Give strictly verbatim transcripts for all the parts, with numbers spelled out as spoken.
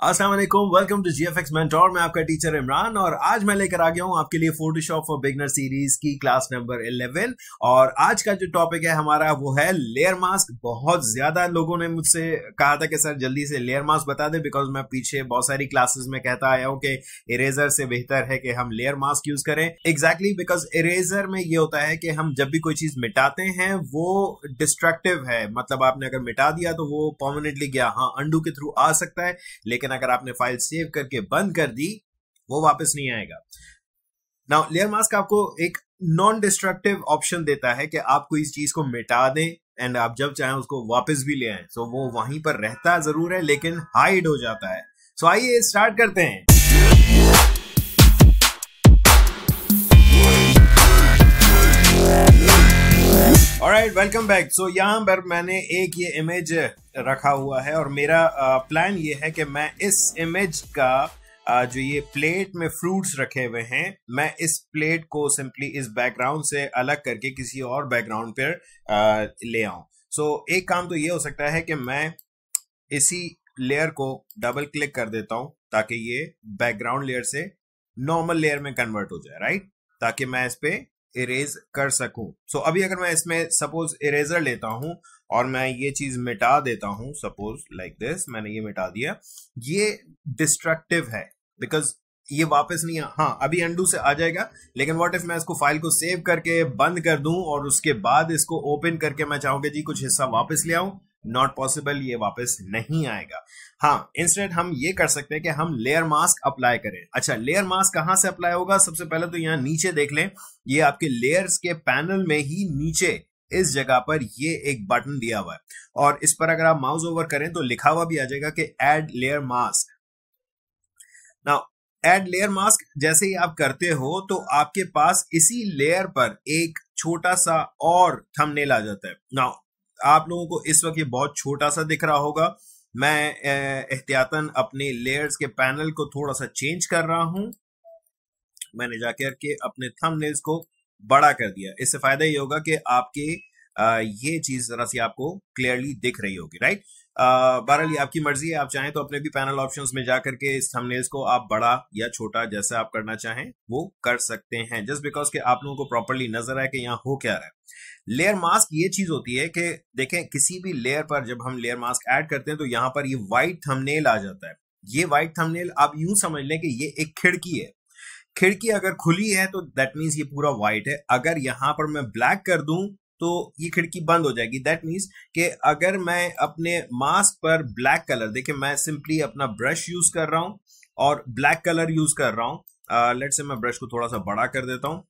अस्सलाम वालेकुम, welcome to GFX mentor. मैं आपका टीचर इमरान और आज मैं लेकर आ गया हूं आपके लिए फोटोशॉप फॉर बिगनर सीरीज की क्लास नंबर इलेवन। और आज का जो टॉपिक है हमारा वो है लेयर मास्क। बहुत ज्यादा लोगों ने मुझसे कहा था कि सर जल्दी से लेयर मास्क बता दे, बिकॉज मैं पीछे बहुत सारी क्लासेस में कहता आया हूं कि इरेजर से बेहतर है कि हम लेयर मास्क यूज करें। एग्जैक्टली बिकॉज इरेजर में ये होता है कि हम जब भी कोई चीज मिटाते हैं वो डिस्ट्रक्टिव है, मतलब आपने अगर मिटा दिया तो वो परमानेंटली गया, हाँ अंडू के थ्रू आ सकता है, लेकिन अगर आपने फाइल सेव करके बंद कर दी वो वापस नहीं आएगा। नाउ लेयर मास्क आपको एक नॉन डिस्ट्रक्टिव ऑप्शन देता है कि आप कोई इस चीज को मिटा दें एंड आप जब चाहें उसको वापस भी ले आए। सो so, वो वहीं पर रहता जरूर है लेकिन हाइड हो जाता है। सो so, आइए स्टार्ट करते हैं। Alright, welcome back. सो यहाँ पर मैंने एक ये इमेज रखा हुआ है और मेरा प्लान ये है कि मैं इस इमेज का uh, जो ये प्लेट में फ्रूट्स रखे हुए हैं, मैं इस प्लेट को सिंपली इस बैकग्राउंड से अलग करके किसी और बैकग्राउंड पर uh, ले आऊं। सो so, एक काम तो ये हो सकता है कि मैं इसी लेयर को डबल क्लिक कर देता हूं ताकि ये बैकग्राउंड लेयर से नॉर्मल लेयर में कन्वर्ट हो जाए, राइट, ताकि मैं इस पे इरेज कर सकूं। सो so, अभी अगर मैं इसमें सपोज इरेजर लेता हूं और मैं ये चीज मिटा देता हूं, सपोज लाइक दिस, मैंने ये मिटा दिया, ये डिस्ट्रक्टिव है बिकॉज ये वापस नहीं आ, हाँ अभी अंडू से आ जाएगा, लेकिन व्हाट इफ मैं इसको फाइल को सेव करके बंद कर दूं और उसके बाद इसको ओपन करके मैं चाहूंगा जी कुछ हिस्सा वापस ले आऊं, नॉट पॉसिबल, ये वापस नहीं आएगा। हाँ, इंस्टेड हम ये कर सकते हैं कि हम लेयर मास्क अप्लाई करें। अच्छा, लेयर मास्क कहां से अप्लाई होगा? सबसे पहले तो यहाँ नीचे देख लें, ये आपके लेयर्स के पैनल में ही नीचे इस जगह पर ये एक बटन दिया हुआ है और इस पर अगर आप माउस ओवर करें तो लिखा हुआ भी आ जाएगा कि add layer mask. Now add layer mask जैसे ही आप करते हो तो आपके पास इसी लेयर पर एक छोटा सा और थंबनेल आ जाता है। नाउ आप लोगों को इस वक्त ये बहुत छोटा सा दिख रहा होगा, मैं एहतियातन अपने लेयर्स के पैनल को थोड़ा सा चेंज कर रहा हूं। मैंने जाकर के अपने थंबनेल्स को बड़ा कर दिया। इससे फायदा ये होगा कि आपके आ, ये चीज जरा सी आपको क्लियरली दिख रही होगी, राइट। बहरहाल ये आपकी मर्जी है, आप चाहें तो अपने भी पैनल ऑप्शंस में जाकर के इस थंबनेल्स को आप बड़ा या छोटा जैसा आप करना चाहें वो कर सकते हैं, जस्ट बिकॉज के आप लोगों को प्रॉपर्ली नजर आए कि यहाँ हो क्या रहा है। लेयर मास्क ये चीज होती है कि देखें किसी भी लेयर पर जब हम लेयर मास्क ऐड करते हैं तो यहाँ पर ये व्हाइट थंबनेल आ जाता है। ये व्हाइट थंबनेल आप यूं समझ लें कि ये एक खिड़की है। खिड़की अगर खुली है तो दैट मीन्स ये पूरा व्हाइट है। अगर यहां पर मैं ब्लैक कर दूं तो ये खिड़की बंद हो जाएगी। दैट मीन्स कि अगर मैं अपने मास्क पर ब्लैक कलर, देखिए मैं सिंपली अपना ब्रश यूज कर रहा हूं और ब्लैक कलर यूज कर रहा हूं। लेट्स से मैं ब्रश को थोड़ा सा बड़ा कर देता हूं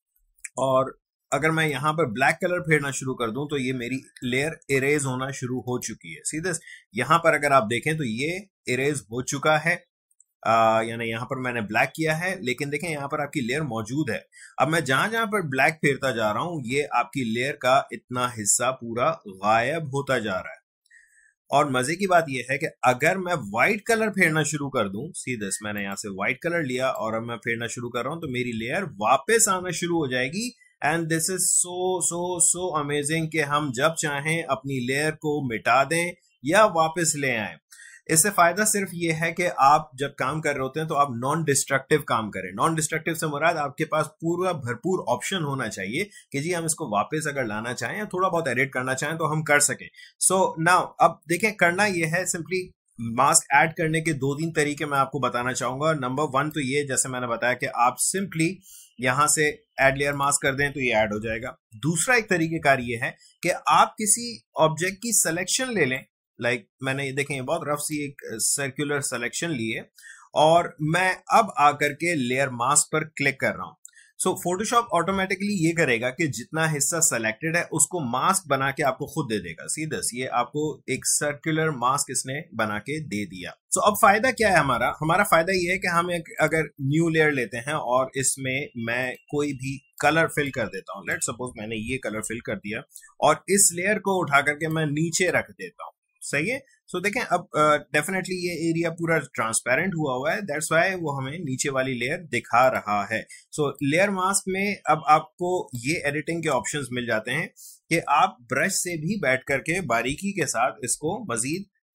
और अगर मैं यहां पर ब्लैक कलर फेरना शुरू कर दूं तो ये मेरी लेयर इरेज होना शुरू हो चुकी है। सीधे यहां पर अगर आप देखें तो ये इरेज हो चुका है, यानी यहाँ पर मैंने ब्लैक किया है, लेकिन देखें यहाँ पर आपकी लेयर मौजूद है। अब मैं जहां जहां पर ब्लैक फेरता जा रहा हूं ये आपकी लेयर का इतना हिस्सा पूरा गायब होता जा रहा है। और मजे की बात यह है कि अगर मैं व्हाइट कलर फेरना शुरू कर दूं, सीधे मैंने यहाँ से व्हाइट कलर लिया और अब मैं फेरना शुरू कर रहा हूं तो मेरी लेयर वापस आना शुरू हो जाएगी। And this is so so so amazing कि हम जब चाहें अपनी लेयर को मिटा दें या वापस ले आएं। इससे फायदा सिर्फ ये है कि आप जब काम कर रहे होते हैं तो आप नॉन डिस्ट्रक्टिव काम करें। नॉन डिस्ट्रक्टिव से मुराद आपके पास पूरा भरपूर ऑप्शन होना चाहिए कि जी हम इसको वापस अगर लाना चाहें या थोड़ा बहुत एडिट करना चाहें तो हम कर सकें। सो नाउ अब देखें, करना ये है, सिंपली मास्क ऐड करने के दो तीन तरीके मैं आपको बताना चाहूंगा। नंबर वन तो ये, जैसे मैंने बताया कि आप सिंपली यहां से ऐड लेयर मास्क कर दें तो ये ऐड हो जाएगा। दूसरा एक तरीकेकार ये है कि आप किसी ऑब्जेक्ट की सिलेक्शन ले लें, लाइक like, मैंने ये देखें बहुत रफ सी एक सर्कुलर सिलेक्शन ली है और मैं अब आकर के लेयर मास्क पर क्लिक कर रहा हूं। सो फोटोशॉप ऑटोमेटिकली ये करेगा कि जितना हिस्सा सेलेक्टेड है उसको मास्क बना के आपको खुद दे देगा। सीधे ये आपको एक सर्कुलर मास्क इसने बना के दे दिया। सो so, अब फायदा क्या है हमारा? हमारा फायदा ये है कि हम एक अगर न्यू लेयर लेते हैं और इसमें मैं कोई भी कलर फिल कर देता हूं, लेट्स सपोज मैंने ये कलर फिल कर दिया और इस लेयर को उठा करके मैं नीचे रख देता हूं, सही है। सो so, देखें अब डेफिनेटली uh, ये एरिया पूरा ट्रांसपेरेंट हुआ हुआ है, दैट्स व्हाई वो हमें नीचे वाली लेयर दिखा रहा है। सो लेयर मास्क में अब आपको ये एडिटिंग के ऑप्शंस मिल जाते हैं कि आप ब्रश से भी बैठ करके बारीकी के साथ इसको मजीद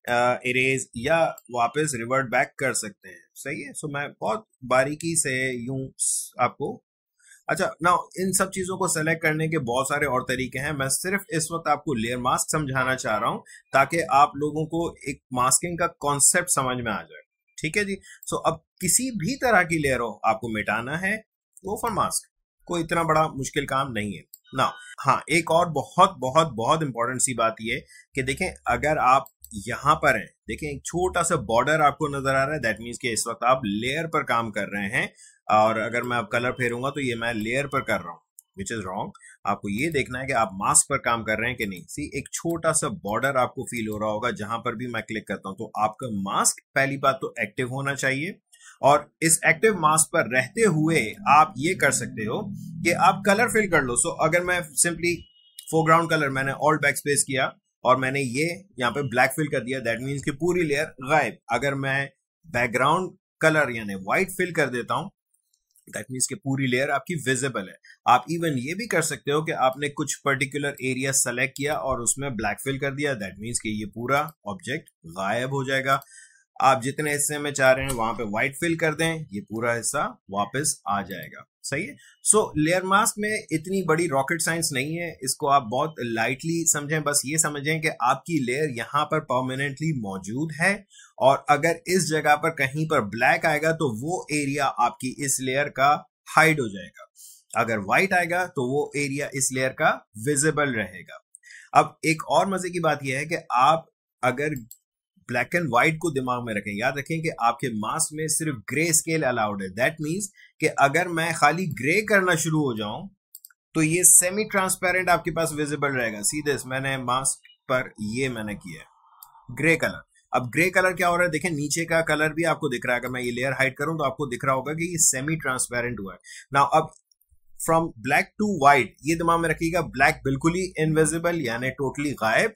इरेज या वापस रिवर्ट बैक कर सकते हैं। सही है। सो मैं बहुत बारीकी से यूं आपको, अच्छा ना, इन सब चीजों को सेलेक्ट करने के बहुत सारे और तरीके हैं। मैं सिर्फ इस वक्त आपको लेयर मास्क समझाना चाह रहा हूं ताकि आप लोगों को एक मास्किंग का कॉन्सेप्ट समझ में आ जाए। ठीक है जी। सो अब किसी भी तरह की लेयर हो आपको मिटाना है, गो फॉर मास्क। कोई इतना बड़ा मुश्किल काम नहीं है ना। हाँ, एक और बहुत बहुत बहुत इंपॉर्टेंट सी बात ये कि देखें, अगर आप यहां पर हैं, देखें एक छोटा सा बॉर्डर आपको नजर आ रहा है, दैट मीन्स कि इस वक्त आप लेयर पर काम कर रहे हैं। और अगर मैं अब कलर फेरूंगा तो ये मैं लेयर पर कर रहा हूं, विच इज रॉन्ग। आपको ये देखना है कि आप मास्क पर काम कर रहे हैं कि नहीं। सी, एक छोटा सा बॉर्डर आपको फील हो रहा होगा जहां पर भी मैं क्लिक करता हूं, तो आपका मास्क पहली बात तो एक्टिव होना चाहिए। और इस एक्टिव मास्क पर रहते हुए आप ये कर सकते हो कि आप कलर फिल कर लो। सो so, अगर मैं सिंपली फोरग्राउंड कलर, मैंने ऑल्ट बैक स्पेस किया और मैंने ये यहाँ पे ब्लैक फिल कर दिया, दैट मीन्स कि पूरी लेयर गायब। अगर मैं बैकग्राउंड कलर यानी व्हाइट फिल कर देता हूं, दैट मीन्स कि पूरी लेयर आपकी विजिबल है। आप इवन ये भी कर सकते हो कि आपने कुछ पर्टिकुलर एरिया सेलेक्ट किया और उसमें ब्लैक फिल कर दिया, दैट मीन्स कि ये पूरा ऑब्जेक्ट गायब हो जाएगा। आप जितने हिस्से में चाह रहे हैं वहां पे व्हाइट फिल कर दें, ये पूरा हिस्सा वापस आ जाएगा। सही है। सो लेयर मास्क में इतनी बड़ी रॉकेट साइंस नहीं है, इसको आप बहुत लाइटली समझें। बस ये समझें कि आपकी लेयर यहां पर परमानेंटली मौजूद है और अगर इस जगह पर कहीं पर ब्लैक आएगा तो वो एरिया आपकी इस लेयर का हाइड हो जाएगा। अगर व्हाइट आएगा तो वो एरिया इस लेयर का विजिबल रहेगा। अब एक और मजे की बात यह है कि आप अगर ब्लैक एंड व्हाइट को दिमाग में रखें, याद रखें कि आपके मास्क में सिर्फ ग्रे स्केल अलाउड है। दैट मीन्स कि अगर मैं खाली ग्रे करना शुरू हो जाऊं तो ये सेमी ट्रांसपेरेंट आपके पास विजिबल रहेगा। सीधे मैंने मास्क पर ये मैंने किया है ग्रे कलर। अब ग्रे कलर क्या हो रहा है, देखें नीचे का कलर भी आपको दिख रहा है। अगर मैं ये लेयर हाइड करूं तो आपको दिख रहा होगा कि ये सेमी ट्रांसपेरेंट हुआ है। नाउ अब फ्रॉम ब्लैक टू व्हाइट, ये दिमाग में रखिएगा, ब्लैक बिल्कुल ही इनविजिबल यानी टोटली गायब,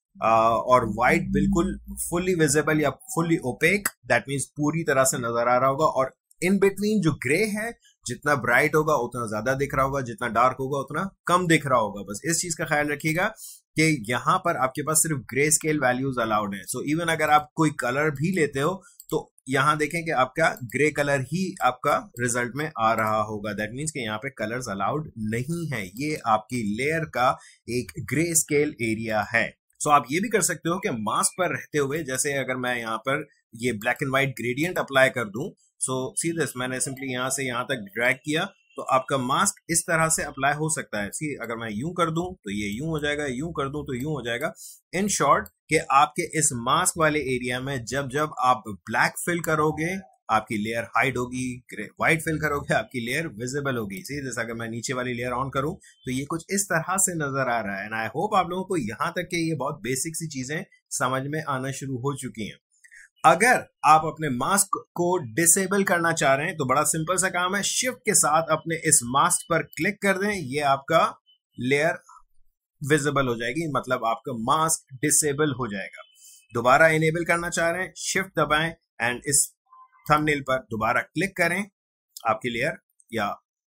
Uh, और व्हाइट बिल्कुल फुली विजिबल या फुली ओपेक, दैट मींस पूरी तरह से नजर आ रहा होगा। और इन बिटवीन जो ग्रे है, जितना ब्राइट होगा उतना ज्यादा दिख रहा होगा, जितना डार्क होगा उतना कम दिख रहा होगा। बस इस चीज का ख्याल रखिएगा कि यहां पर आपके पास सिर्फ ग्रे स्केल वैल्यूज अलाउड है। सो इवन अगर आप कोई कलर भी लेते हो तो यहां देखें कि आपका ग्रे कलर ही आपका रिजल्ट में आ रहा होगा। दैट मीन्स कि यहाँ पे कलर्स अलाउड नहीं है। ये आपकी लेयर का एक ग्रे स्केल एरिया है। सो so, आप ये भी कर सकते हो कि मास्क पर रहते हुए, जैसे अगर मैं यहाँ पर ये black and white gradient apply कर दूं, सो सी दिस, मैंने सिंपली यहाँ से यहाँ तक ड्रैग किया तो आपका मास्क इस तरह से अप्लाई हो सकता है। सी, अगर मैं यूं कर दूं तो ये यूं हो जाएगा, यूं कर दूं तो यूं हो जाएगा। इन शॉर्ट कि आपके इस मास्क वाले एरिया में जब जब आप ब्लैक फिल करोगे आपकी लेयर हाइड होगी, व्हाइट फिल करोगे आपकी लेयर विजिबल होगी। सी, जैसे अगर मैं नीचे वाली लेयर ऑन करूं तो ये कुछ इस तरह से नजर आ रहा है। एंड आई होप आप लोगों को यहां तक के ये बहुत बेसिक सी चीजें समझ में आना शुरू हो चुकी हैं। अगर आप अपने मास्क को डिसेबल करना चाह रहे हैं तो बड़ा सिंपल सा काम है, शिफ्ट के साथ अपने इस मास्क पर क्लिक कर दें, ये आपका लेयर विजिबल हो जाएगी, मतलब आपका मास्क डिसेबल हो जाएगा। दोबारा इनेबल करना चाह रहे हैं, शिफ्ट दबाएं एंड इस थंबनेल पर दोबारा क्लिक करें, आपकी लेयर या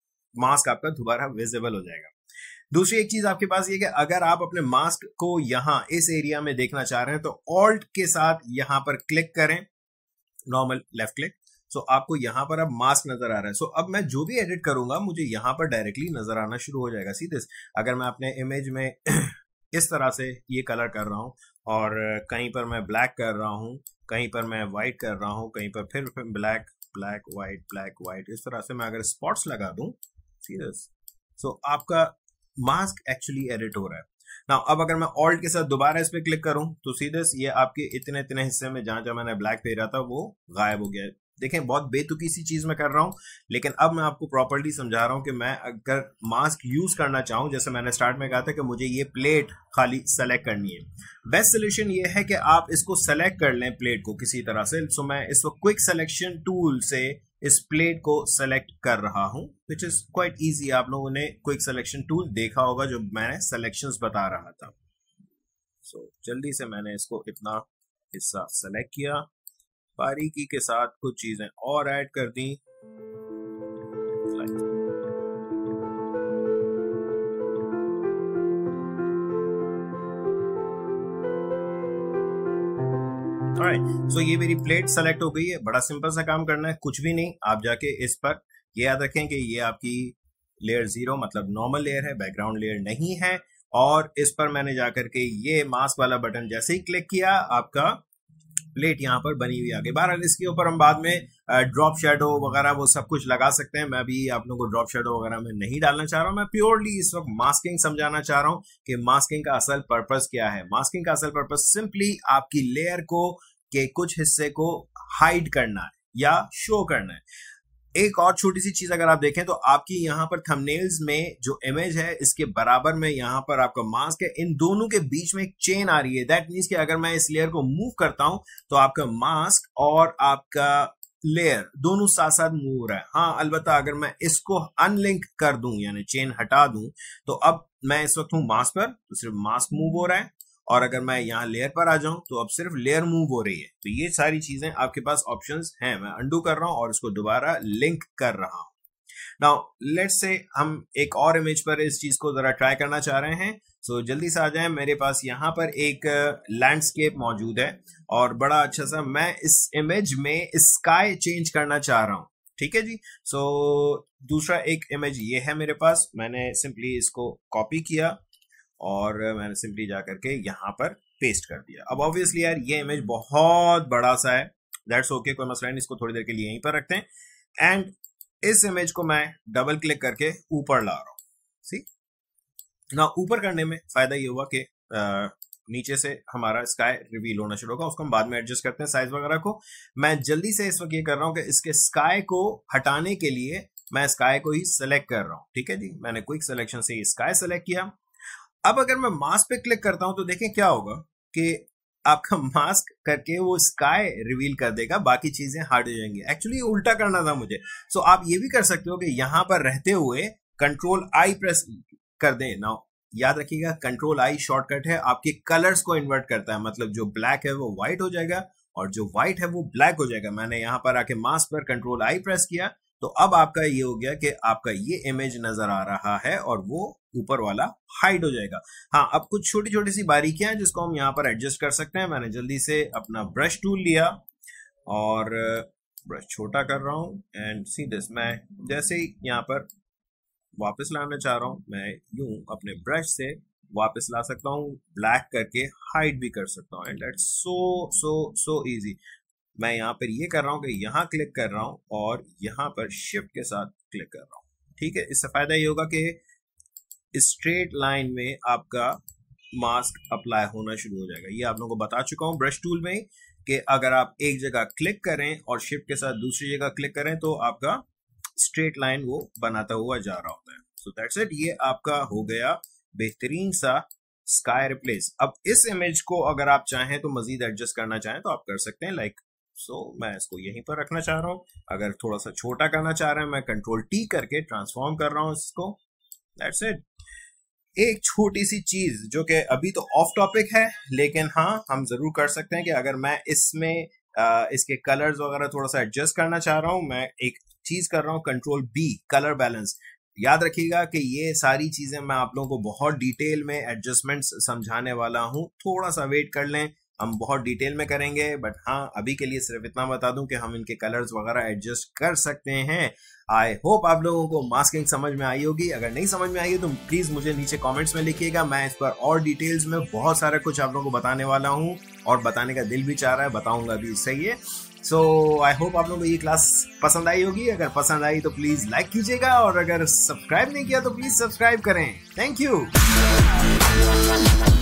मास्क आपका दोबारा विजिबल हो जाएगा। दूसरी एक चीज आपके पास ये कि अगर आप अपने मास्क को यहां इस एरिया में देखना चाह रहे हैं तो ऑल्ट के साथ यहां पर क्लिक करें, नॉर्मल लेफ्ट क्लिक। सो आपको यहां पर अब मास्क नजर आ रहा है। सो अब मैं जो भी एडिट करूंगा मुझे यहां पर डायरेक्टली नजर आना शुरू हो जाएगा। सीधे अगर मैं अपने इमेज में इस तरह से ये कलर कर रहा हूं और कहीं पर मैं ब्लैक कर रहा हूं, कहीं पर मैं व्हाइट कर रहा हूं, कहीं पर फिर black black white black white, इस तरह से मैं अगर स्पॉट्स लगा दूं, सीरियस, सो आपका मास्क एक्चुअली एडिट हो रहा है ना। अब अगर मैं ऑल्ट के साथ दोबारा इस पे क्लिक करूं तो सीधे ये आपके इतने इतने हिस्से में जहां जहां मैंने ब्लैक फेरा था वो गायब हो गया है। देखें, बहुत बेतुकी सी चीज मैं कर रहा हूं, लेकिन अब मैं आपको प्रॉपर्ली समझा रहा हूं कि मैं अगर मास्क यूज करना चाहूं, जैसे मैंने स्टार्ट में कहा था कि मुझे ये प्लेट खाली सेलेक्ट करनी है, बेस्ट सोल्यूशन ये है कि आप इसको सेलेक्ट कर लें प्लेट को किसी तरह से। सो मैं इस वक्त क्विक सिलेक्शन टूल से इस प्लेट को सेलेक्ट कर रहा हूं, विच इज क्वाइट इजी। आप लोगों ने क्विक सिलेक्शन टूल देखा होगा जो मैंने सिलेक्शंस बता रहा था। सो so, जल्दी से मैंने इसको इतना हिस्सा सेलेक्ट किया, बारीकी के साथ कुछ चीजें और ऐड कर दी। ऑलराइट, सो ये मेरी प्लेट सेलेक्ट हो गई है। बड़ा सिंपल सा काम करना है, कुछ भी नहीं। आप जाके इस पर ये याद रखें कि ये आपकी लेयर जीरो मतलब नॉर्मल लेयर है, बैकग्राउंड लेयर नहीं है। और इस पर मैंने जाकर के ये मास्क वाला बटन जैसे ही क्लिक किया, आपका प्लेट यहाँ पर बनी हुई आ गई। बहरहाल इसके ऊपर हम बाद में ड्रॉप शेडो वगैरह वो सब कुछ लगा सकते हैं। मैं भी आप लोगों को ड्रॉप शेडो वगैरह में नहीं डालना चाह रहा हूँ। मैं प्योरली इस वक्त मास्किंग समझाना चाह रहा हूँ कि मास्किंग का असल पर्पस क्या है। मास्किंग का असल पर्पस सिंपली आपकी लेयर को के कुछ हिस्से को हाइड करना है या शो करना है। एक और छोटी सी चीज अगर आप देखें तो आपकी यहाँ पर थंबनेल्स में जो इमेज है इसके बराबर में यहाँ पर आपका मास्क है, इन दोनों के बीच में एक चेन आ रही है। दैट मीन्स कि अगर मैं इस लेयर को मूव करता हूं तो आपका मास्क और आपका लेयर दोनों साथ साथ मूव हो रहा है। हाँ, अलबत्ता अगर मैं इसको अनलिंक कर दूं यानी चेन हटा दूं तो अब मैं इस वक्त हूं मास्क पर तो सिर्फ मास्क मूव हो रहा है, और अगर मैं यहाँ लेयर पर आ जाऊं तो अब सिर्फ लेयर मूव हो रही है। तो ये सारी चीजें आपके पास ऑप्शंस हैं। मैं अंडू कर रहा हूं और इसको दोबारा लिंक कर रहा हूं। नाउ लेट्स से हम एक और इमेज पर इस चीज को जरा ट्राई करना चाह रहे हैं। सो so, जल्दी से आ जाएं। मेरे पास यहाँ पर एक लैंडस्केप मौजूद है और बड़ा अच्छा सा मैं इस इमेज में स्काई चेंज करना चाह रहा हूं। ठीक है जी। सो so, दूसरा एक इमेज ये है मेरे पास। मैंने सिंपली इसको कॉपी किया और मैंने सिंपली जाकर के यहाँ पर पेस्ट कर दिया। अब ऑब्वियसली यार ये इमेज बहुत बड़ा सा है, दैट्स ओके, कोई मसला नहीं। इसको थोड़ी देर के लिए यहीं पर रखते हैं एंड इस इमेज को मैं डबल क्लिक करके ऊपर ला रहा हूँ। सी ना, ऊपर करने में फायदा ये हुआ कि नीचे से हमारा स्काई रिवील होना शुरू होगा, उसको हम बाद में एडजस्ट करते हैं साइज वगैरह को। मैं जल्दी से इस वक्त ये कर रहा हूँ कि इसके स्काई को हटाने के लिए मैं स्काई को ही सिलेक्ट कर रहा हूँ। ठीक है जी, मैंने क्विक सिलेक्शन से स्काई सिलेक्ट किया। अब अगर मैं मास्क पे क्लिक करता हूं तो देखें क्या होगा कि आपका मास्क करके वो स्काई रिवील कर देगा, बाकी चीजें हार्ड हो जाएंगी। एक्चुअली उल्टा करना था मुझे। सो आप ये भी कर सकते हो कि यहां पर रहते हुए कंट्रोल आई प्रेस कर दें। नाउ याद रखिएगा कंट्रोल आई शॉर्टकट है, आपके कलर्स को इन्वर्ट करता है। मतलब जो ब्लैक है वो व्हाइट हो जाएगा और जो व्हाइट है वो ब्लैक हो जाएगा। मैंने यहां पर आके मास्क पर कंट्रोल आई प्रेस किया तो अब आपका ये हो गया कि आपका ये इमेज नजर आ रहा है और वो ऊपर वाला हाइड हो जाएगा। हाँ, अब कुछ छोटी छोटी सी बारीकियां हैं जिसको हम यहाँ पर एडजस्ट कर सकते हैं। मैंने जल्दी से अपना ब्रश टूल लिया और ब्रश छोटा कर रहा हूँ एंड सी दिस, मैं जैसे ही यहाँ पर वापस लाना चाह रहा हूँ मैं यूं अपने ब्रश से वापस ला सकता हूँ, ब्लैक करके हाइड भी कर सकता हूँ and that's so so so easy. मैं यहाँ पर ये कर रहा हूँ कि यहाँ क्लिक कर रहा हूँ और यहाँ पर शिफ्ट के साथ क्लिक कर रहा हूँ। ठीक है, इससे फायदा ये होगा कि स्ट्रेट लाइन में आपका मास्क अप्लाई होना शुरू हो जाएगा। ये आप लोगों को बता चुका हूँ ब्रश टूल में कि अगर आप एक जगह क्लिक करें और शिफ्ट के साथ दूसरी जगह क्लिक करें तो आपका स्ट्रेट लाइन वो बनाता हुआ जा रहा होता है। सो दैट्स इट, ये आपका हो गया बेहतरीन सा स्काई रिप्लेस। अब इस इमेज को अगर आप चाहें तो मजीद एडजस्ट करना चाहें तो आप कर सकते हैं। लाइक सो so, मैं इसको यहीं पर रखना चाह रहा हूँ। अगर थोड़ा सा छोटा करना चाह रहे हैं मैं कंट्रोल टी करके ट्रांसफॉर्म कर रहा हूँ इसको। That's it. एक छोटी सी चीज जो कि अभी तो ऑफ टॉपिक है लेकिन हाँ हम जरूर कर सकते हैं कि अगर मैं इसमें आ, इसके कलर्स वगैरह थोड़ा सा एडजस्ट करना चाह रहा हूँ, मैं एक चीज कर रहा हूँ कंट्रोल बी, कलर बैलेंस। याद रखिएगा कि ये सारी चीजें मैं आप लोगों को बहुत डिटेल में एडजस्टमेंट्स समझाने वाला हूँ। थोड़ा सा वेट कर लें, हम बहुत डिटेल में करेंगे। बट हाँ, अभी के लिए सिर्फ इतना बता दूं कि हम इनके कलर्स वगैरह एडजस्ट कर सकते हैं। आई होप आप लोगों को मास्किंग समझ में आई होगी। अगर नहीं समझ में आई है तो प्लीज मुझे नीचे कमेंट्स में लिखिएगा। मैं इस पर और डिटेल्स में बहुत सारा कुछ आप लोगों को बताने वाला हूँ और बताने का दिल भी चाह रहा है, बताऊंगा भी, सही है। सो आई होप आप लोगों को ये क्लास पसंद आई होगी। अगर पसंद आई तो प्लीज लाइक कीजिएगा और अगर सब्सक्राइब नहीं किया तो प्लीज सब्सक्राइब करें। Thank you.